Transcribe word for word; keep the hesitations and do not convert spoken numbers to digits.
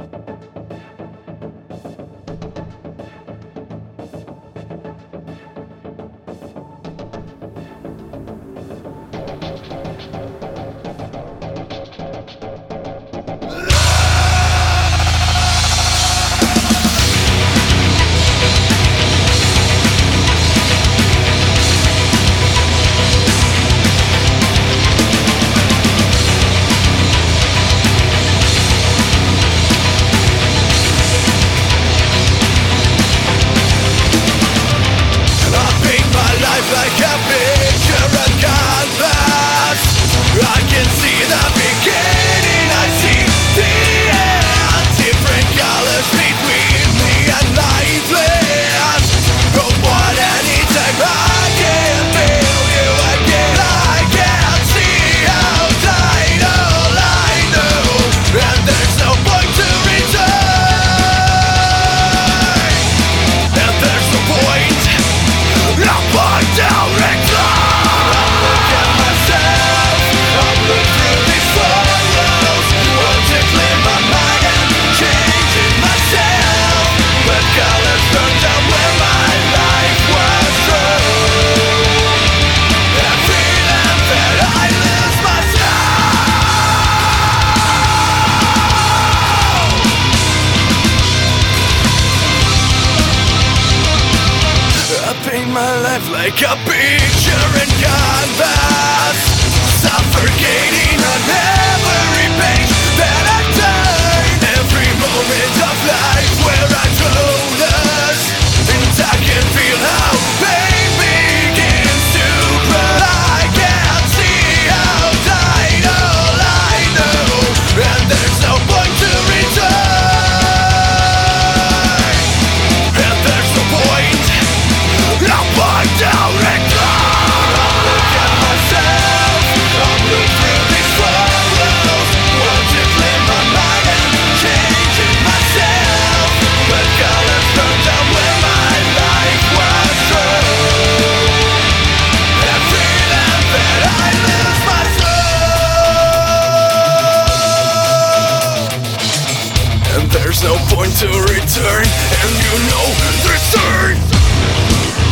Like a picture in canvas, suffocating on every page that I turn. Every moment of life where I told us, and I can feel how pain begins to grow. I can't see outside all I know, and there's no point to return. And there's no point. No point to return. I look at myself, I look through these photos, want to clear my mind and changing myself, but colors burned down where my life was true. And feeling that I lose my soul. And there's no point to return, and you know there's turn.